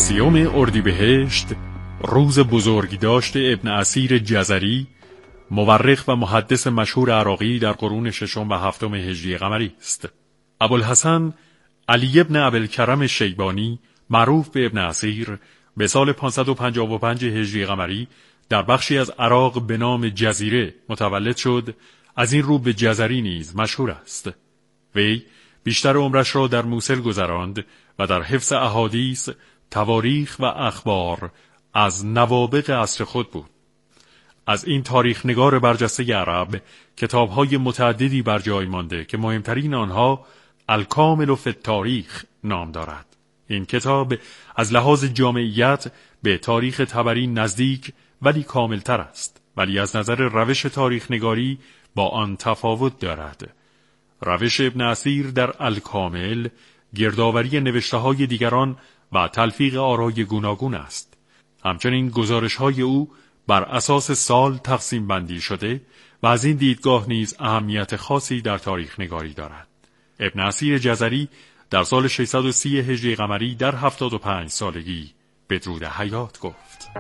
30 اردیبهشت، روز بزرگداشت ابن اثیر جزری، مورخ و محدث مشهور عراقی در قرون 6 و 7 هجری قمری است. ابوالحسن علی ابن ابوالکرم شیبانی، معروف به ابن اثیر، به سال 555 هجری قمری در بخشی از عراق به نام جزیره متولد شد. از این رو به جزری نیز مشهور است. وی بیشتر عمرش را در موصل گذراند و در حفظ احادیث، تواریخ و اخبار از نوابغ عصر خود بود. از این تاریخ نگار برجسته عرب کتاب‌های متعددی بر جای مانده که مهمترین آنها الکامل فی التاریخ نام دارد. این کتاب از لحاظ جامعیت به تاریخ طبری نزدیک ولی کاملتر است، ولی از نظر روش تاریخ نگاری با آن تفاوت دارد. روش ابن اثیر در الکامل گردآوری نوشته‌های دیگران و تلفیق آرای گوناگون است. همچنین گزارش‌های او بر اساس سال تقسیم بندی شده و از این دیدگاه نیز اهمیت خاصی در تاریخ نگاری دارد. ابن اثیر جزری در سال 630 هجری قمری در 75 سالگی بدرود حیات گفت.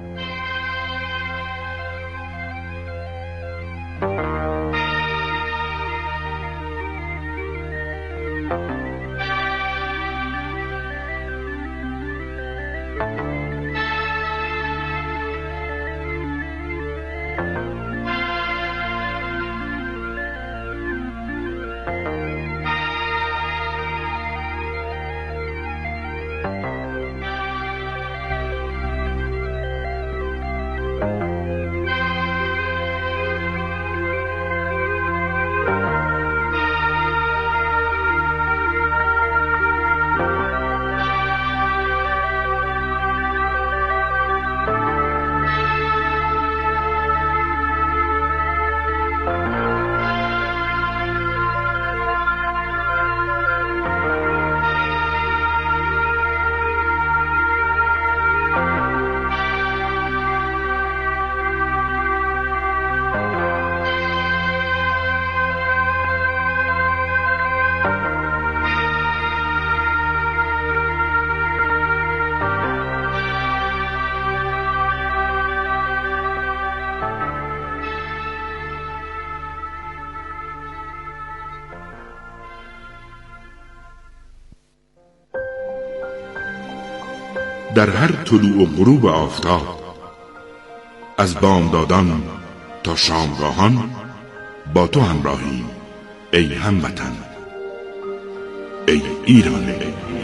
در هر طلوع و غروب آفتاب، از بامدادان تا شامگاهان با تو همراهیم ای هموطن، ای ایران.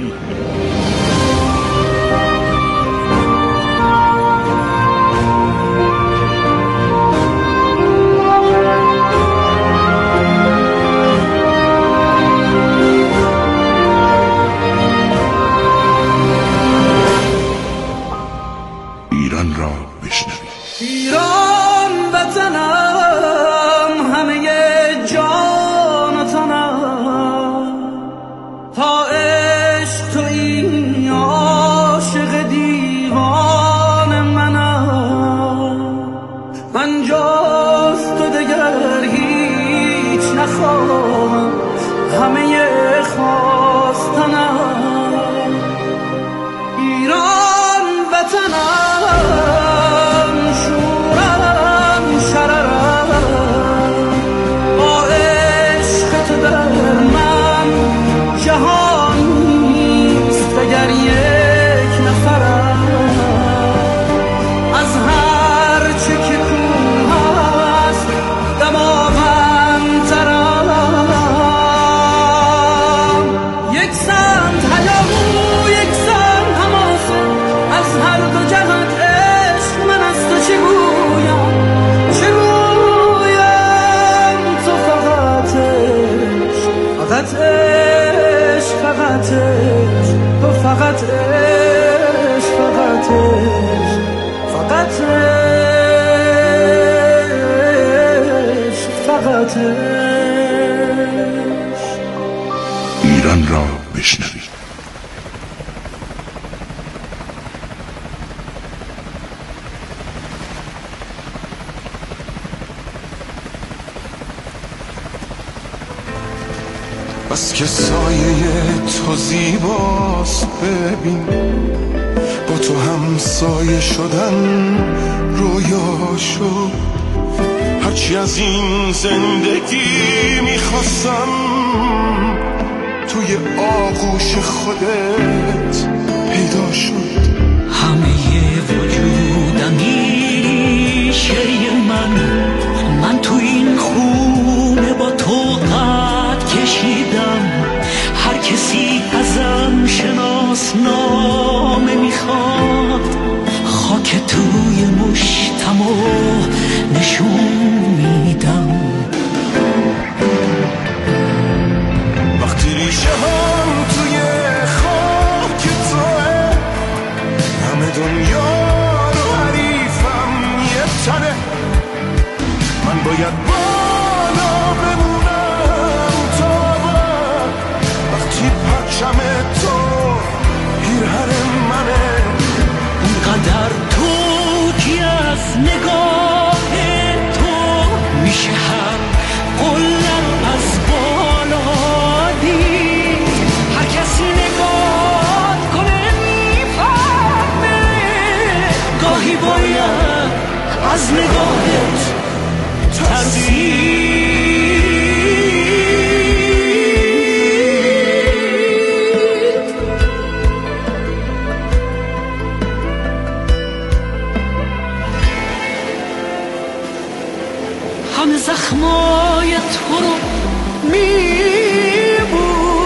ایران را بشنوید. ایران وطنم، همه جان و تنم، تا عشق تویی عاشق دیوان منم. من جز تو دگر هیچ نخواهم، همه خواستنم. ایران وطنم، شورم شررم، با عشق تو در من جهان نیست دگر یک نفرم. از هر چه که کوه است دماوندترم. یک سمت هیاهو، یک سمت حماسه، از هر دو جهت عشق من از تو چه گویم، چه گویم. تو فقط عشق، فقط عشق، فقط عشق، تو فقط عشق، فقط عشق، فقط عشق، فقط عشق. ایران را بشنوید. بس که سایه تو زیباست ببین، تو همسایه شدن رویا شد. هرچی از این زندگی میخواستم توی آغوش خودت پیدا شد. همه وجودم ریشه من تو این خونه با تو قد کشیدم. هر کسی ازم شناسنامه میخواد، خاک توی مشتمو نشون میدم. وقتی ریشه هم توی خاک توه، همه دنیا رو حریفم یه تنه. من باید بالا بمونم تا وقتی پرچم تو پیرهن منه. اونقدر تو کی از نگاه تو میشه هر قلم از بالا دید. هر کسی نگاه کنه میفهمه، گاهی باید از نگاهت ترسید. همه زخمای تو رو میبوسم،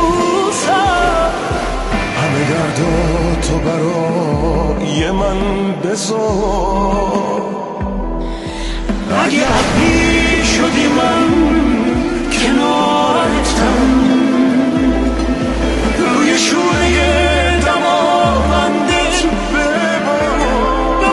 همه دردا تو برای من بذار. اگه عبی شدی من کنارتم، روی شونه دماوندت ببار.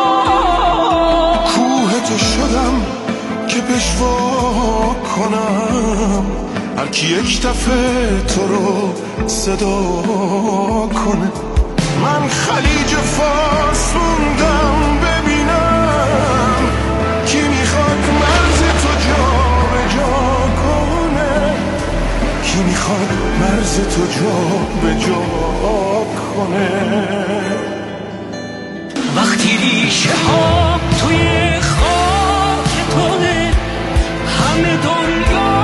کوه تو شدم که پشوا کنم، هر کی یک دفعه تو رو صدا کنه. من خلیج فارس موندم ببینم کی میخواد مرز تو جا به جا کنه، کی میخواد مرز تو جا به جا کنه. وقتی ریشه ها توی خاک توه، همه دنیا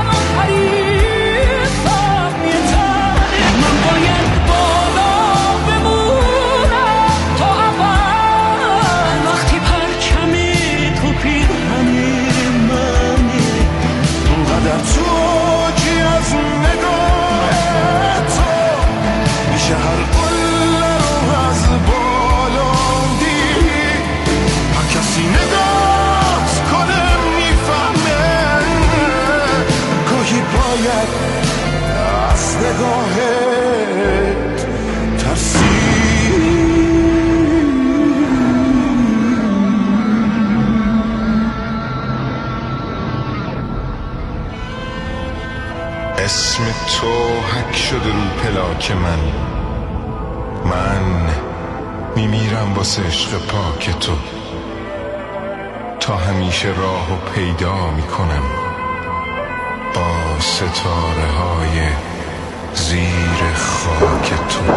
حریفم یه تنه. من باید بالا بمونم تا اول، وقتی پرچم تو پیرهن منه. اونقدر تو که از نگاه تو میشه هر قله رو از بالا دید. هر کسی نگاه کنه میفهمه، گاهی باید از نگاهت ترسید. اسم تو حک شده رو پلاک من میمیرم واسه عشق پاک تو. تا همیشه راهو پیدا میکنم با ستاره های زیر خاک تو.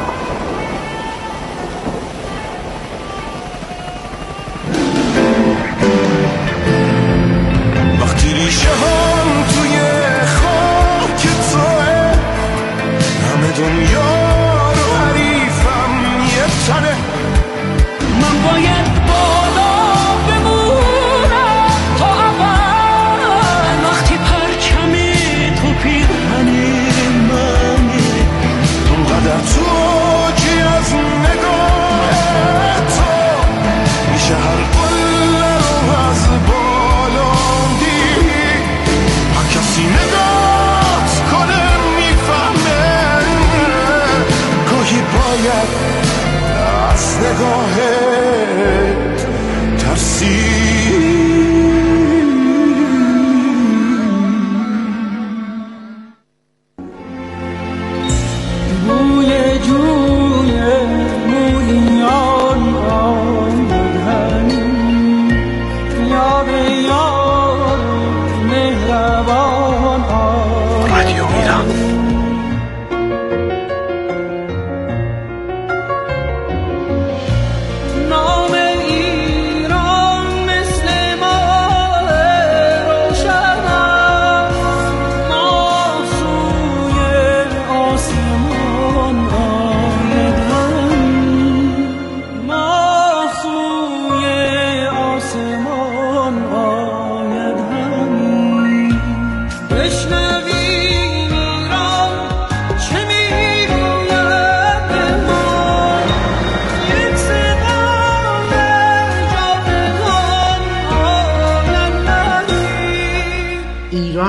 وقتی ریشه هم توی خاک توه، همه دنیا رو حریفم یه تنه. من باید بالا بمونم تا اول، وقتی پرچم تو پیرهن منه. اونقدر تو که از نگاه تو میشه هر قله رو از بالا دید. هر کسی نگاه کنه میفهمه، گاهی باید از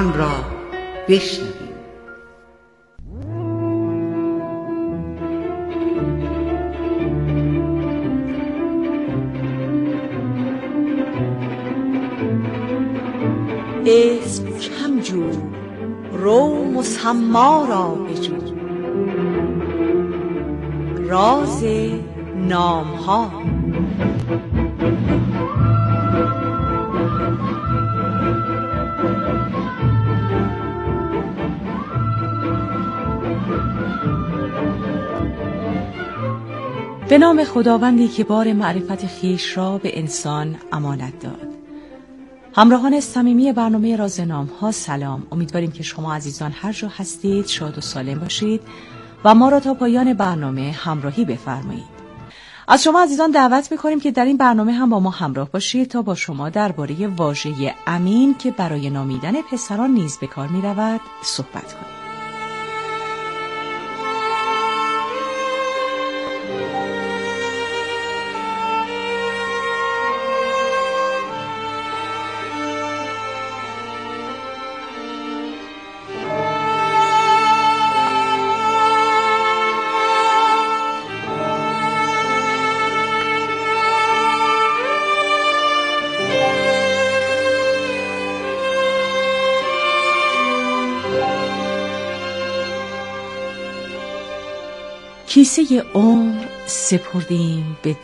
ایران را بشنویم. اسم کم جو، رو مسما را بجو، راز نام‌ها. به نام خداوندی که بار معرفت خویش را به انسان امانت داد. همراهان صمیمی برنامه رازنامه‌ها سلام. امیدواریم که شما عزیزان هر جا هستید شاد و سالم باشید و ما را تا پایان برنامه همراهی بفرمایید. از شما عزیزان دعوت می‌کنیم که در این برنامه هم با ما همراه باشید تا با شما درباره واژه امین که برای نامیدن پسران نیز به کار می‌رود صحبت کنیم. کیسه عمر سپردیم به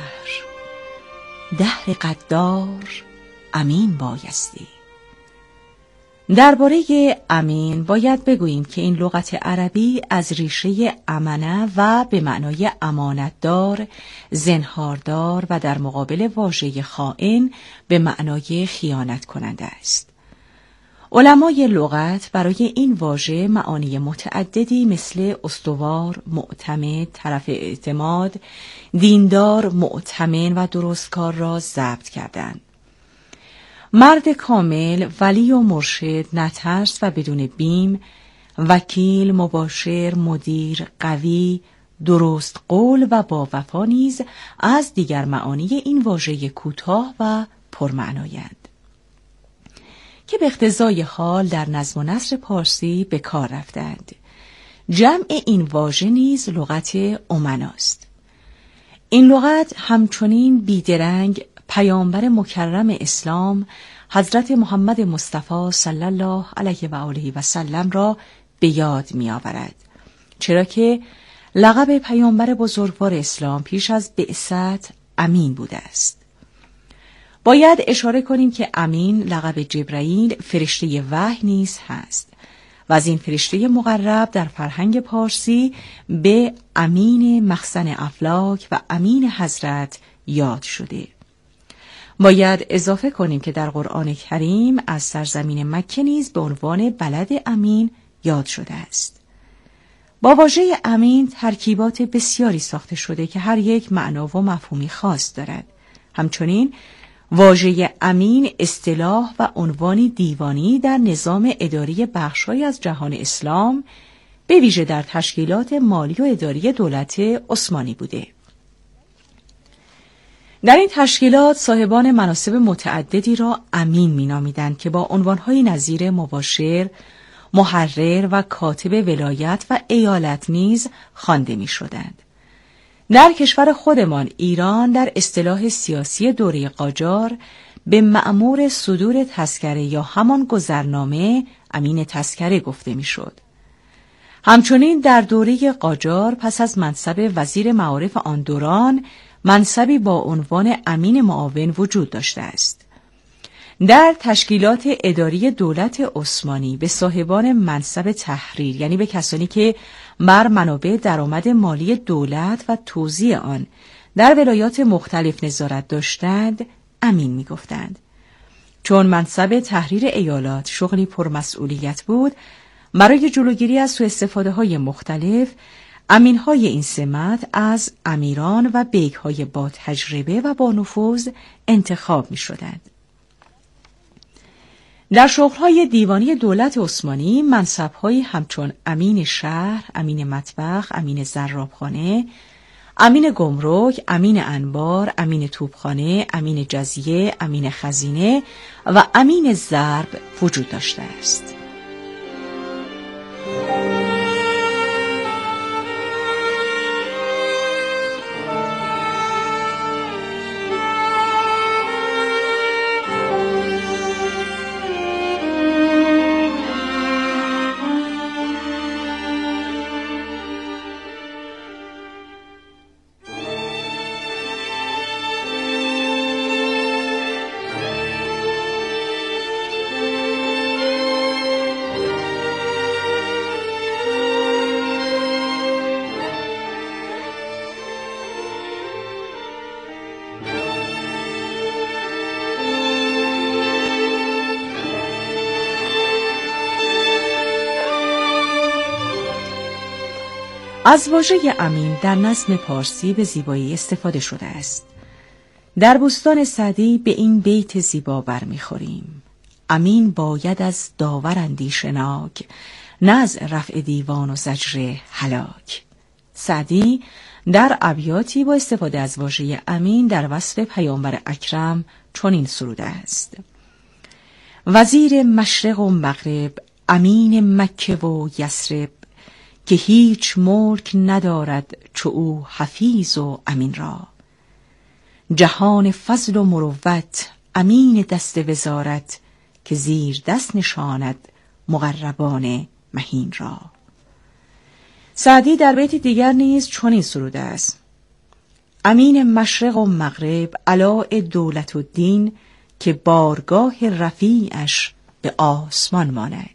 دهر قدار امین بایستی. درباره امین باید بگوییم که این لغت عربی از ریشه امنه و به معنای امانتدار، زنهاردار و در مقابل واژه خائن به معنای خیانت کننده است. علمای لغت برای این واژه معانی متعددی مثل استوار، معتمد، طرف اعتماد، دیندار، مؤتمن و درستکار را ضبط کردند. مرد کامل، ولی و مرشد، نترس و بدون بیم، وکیل، مباشر، مدیر، قوی، درست قول و با وفا نیز از دیگر معانی این واژه کوتاه و پرمعنایند که به اقتضای حال در نظم و نثر پارسی به کار رفتند. جمع این واژه نیز لغت امناست. این لغت همچنین بیدرنگ پیامبر مکرم اسلام حضرت محمد مصطفی صلی الله علیه و آله و سلم را به یاد می آورد، چرا که لقب پیامبر بزرگوار اسلام پیش از بعثت امین بوده است. باید اشاره کنیم که امین لقب جبرائیل فرشته وحی نیز هست و از این فرشته مقرب در فرهنگ پارسی به امین مخزن افلاک و امین حضرت یاد شده. باید اضافه کنیم که در قرآن کریم از سرزمین مکه نیز به عنوان بلد امین یاد شده است. با واژه امین ترکیبات بسیاری ساخته شده که هر یک معنا و مفهومی خاص دارد. همچنین واژه امین اصطلاح و عنوانی دیوانی در نظام اداری بخش‌هایی از جهان اسلام به ویژه در تشکیلات مالی و اداری دولت عثمانی بوده. در این تشکیلات صاحبان مناصب متعددی را امین می‌نامیدند که با عنوان‌های نظیر مباشر، محرر و کاتب ولایت و ایالت نیز خوانده می‌شدند. در کشور خودمان ایران در اصطلاح سیاسی دوره قاجار به مأمور صدور تذکره یا همان گذرنامه امین تذکره گفته میشد. همچنین در دوره قاجار پس از منصب وزیر معارف آن دوران منصبی با عنوان امین معاون وجود داشته است. در تشکیلات اداری دولت عثمانی به صاحبان منصب تحریر، یعنی به کسانی که بر منابع درآمد مالی دولت و توزیع آن در ولایات مختلف نظارت داشتند، امین می‌گفتند. چون منصب تحریر ایالات شغلی پرمسئولیت بود، برای جلوگیری از سوءاستفاده‌های مختلف، امین‌های این سمت از امیران و بیگ‌های با تجربه و با نفوذ انتخاب می‌شدند. در شغل‌های دیوانی دولت عثمانی منصب‌هایی همچون امین شهر، امین مطبخ، امین زرابخانه، امین گمرک، امین انبار، امین توپخانه، امین جزیه، امین خزینه و امین ضرب وجود داشته است. از واژه امین در نظم پارسی به زیبایی استفاده شده است. در بستان سعدی به این بیت زیبا برمیخوریم: امین باید از داور اندیشناک، نه از رفع دیوان و زجر هلاک. سعدی در ابیاتی با استفاده از واژه امین در وصف پیامبر اکرم چنین سروده است: وزیر مشرق و مغرب، امین مکه و یثرب، که هیچ ملک ندارد چو او حفیظ و امین را. جهان فضل و مروت، امین دست وزارت، که زیر دست نشاند مقربان مهین را. سعدی در بیت دیگر نیز چنین سروده است: امین مشرق و مغرب، علاء دولت و دین، که بارگاه رفیعش به آسمان ماند.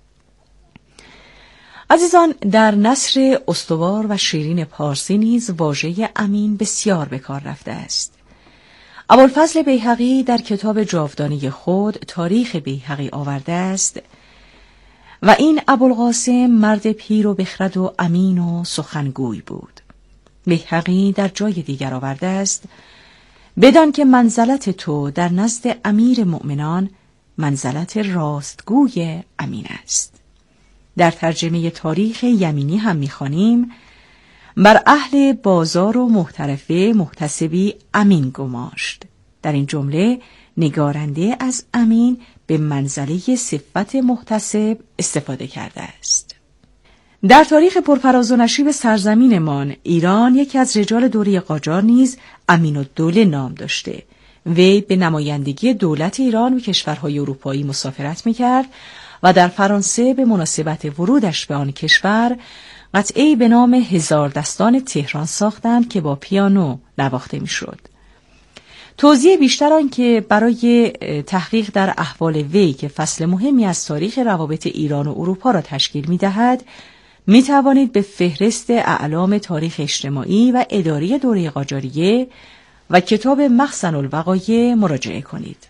عزیزان، در نثر استوار و شیرین پارسی نیز واژه امین بسیار به کار رفته است. ابوالفضل بیهقی در کتاب جاودانی خود تاریخ بیهقی آورده است: و این ابوالقاسم مرد پیر و بخرد و امین و سخنگوی بود. بیهقی در جای دیگر آورده است: بدان که منزلت تو در نزد امیر مؤمنان منزلت راستگوی امین است. در ترجمه تاریخ یمینی هم می‌خوانیم: بر اهل بازار و محترفه محتسبی امین گماشت. در این جمله نگارنده از امین به منزله صفت محتسب استفاده کرده است. در تاریخ پرفراز و نشیب سرزمینمان ایران، یکی از رجال دوره قاجار نیز امین الدوله نام داشته. وی به نمایندگی دولت ایران به کشورهای اروپایی مسافرت می‌کرد و در فرانسه به مناسبت ورودش به آن کشور قطعه‌ای به نام هزار دستان تهران ساختند که با پیانو نواخته می‌شد. توضیح بیشتر آن که برای تحقیق در احوال وی که فصل مهمی از تاریخ روابط ایران و اروپا را تشکیل می‌دهد، می‌توانید به فهرست اعلام تاریخ اجتماعی و اداری دوره قاجاریه و کتاب مخزن الوقایع مراجعه کنید.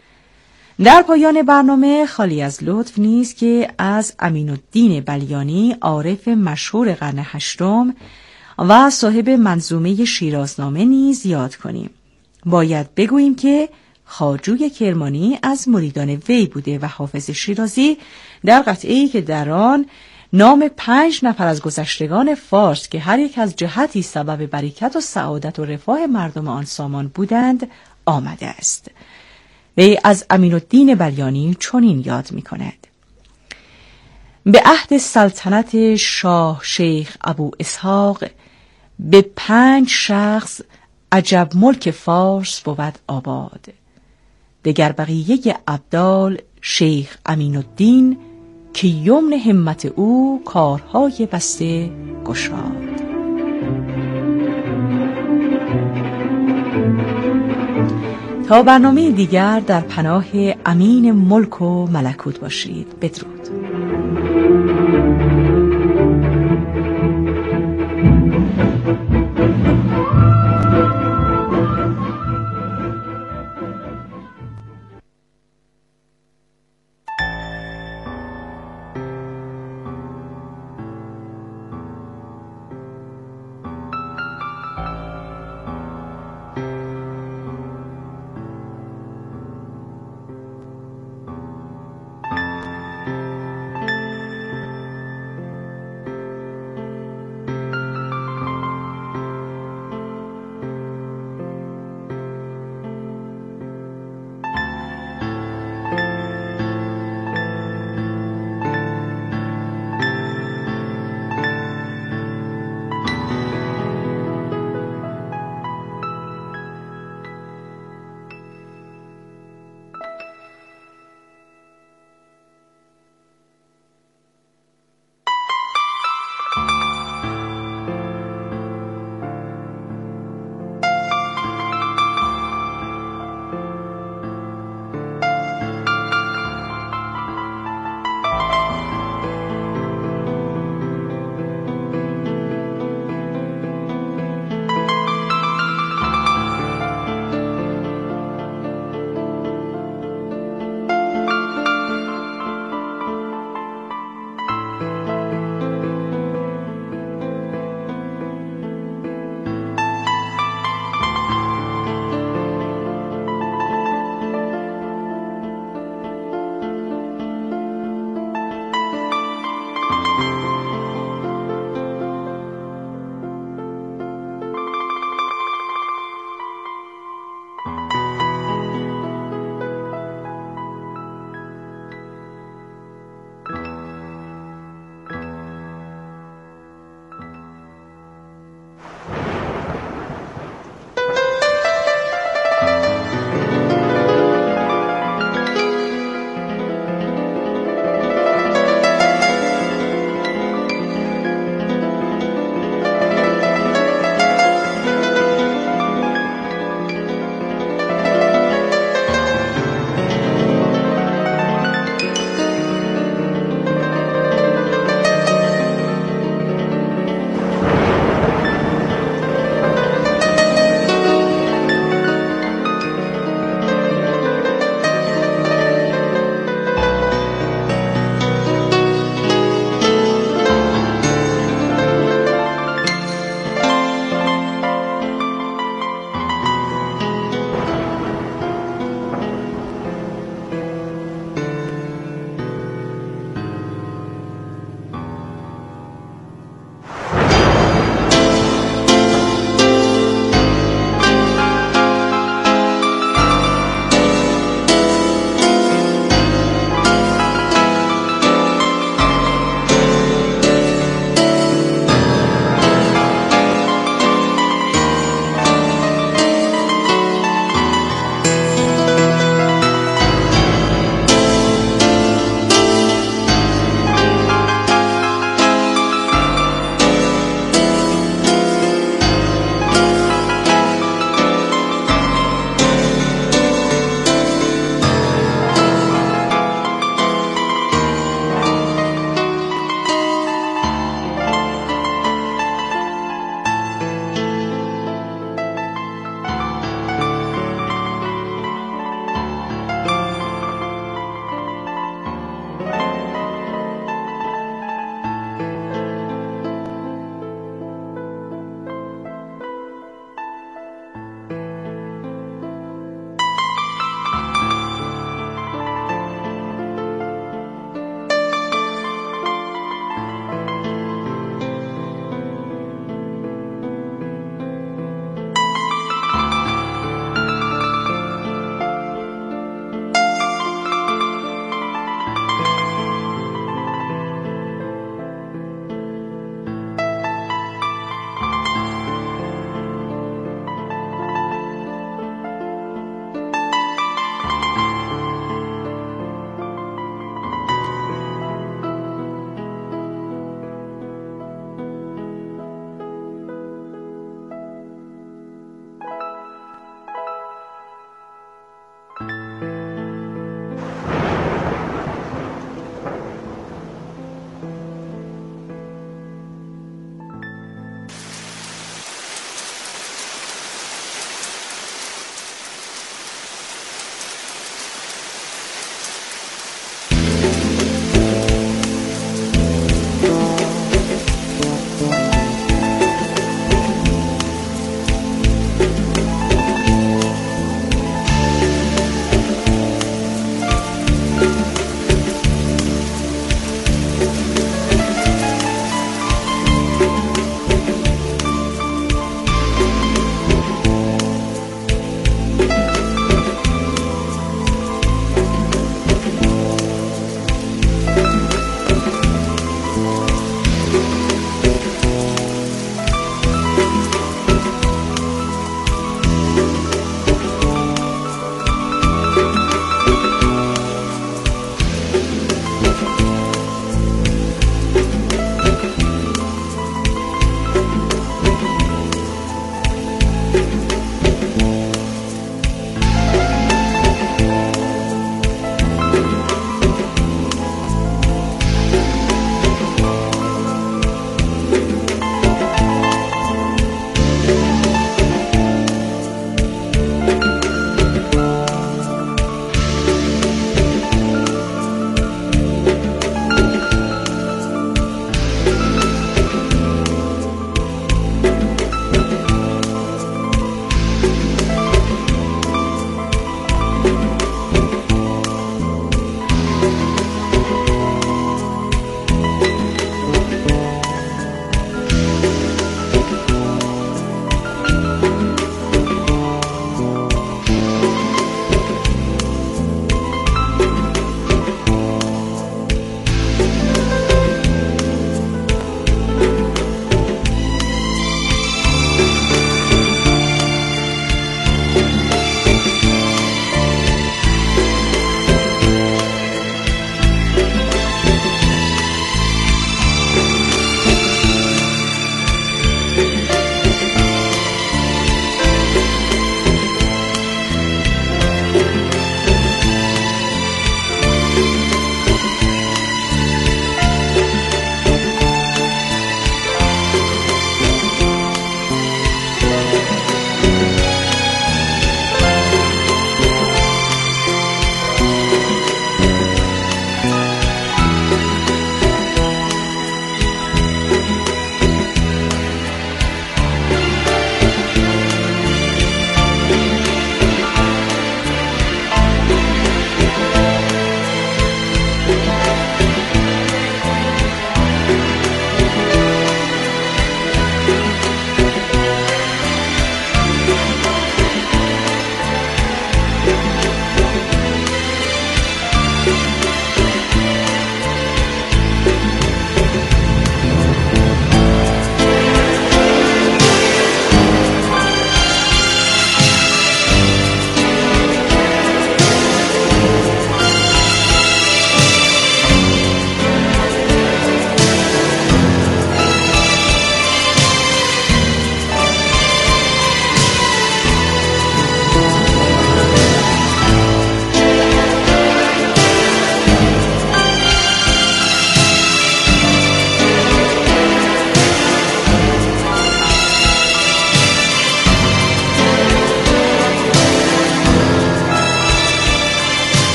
در پایان برنامه خالی از لطف نیست که از امین الدین بلیانی، عارف مشهور قرن هشتم و صاحب منظومه شیرازنامه نیز یاد کنیم. باید بگوییم که خواجوی کرمانی از مریدان وی بوده و حافظ شیرازی در قطعه‌ای که در آن نام 5 نفر از گذشتگان فارس که هر یک از جهتی سبب برکت و سعادت و رفاه مردم آن سامان بودند آمده است. وی از امین الدین بلیانی چنین یاد می کند: به عهد سلطنت شاه شیخ ابو اسحاق، به 5 شخص عجب ملک فارس بود آباد. دگر بقیه ابدال شیخ امین الدین، که یمن همت او کارهای بسته گشاد. تا برنامه دیگر در پناه امین ملک و ملکوت باشید. بدرود.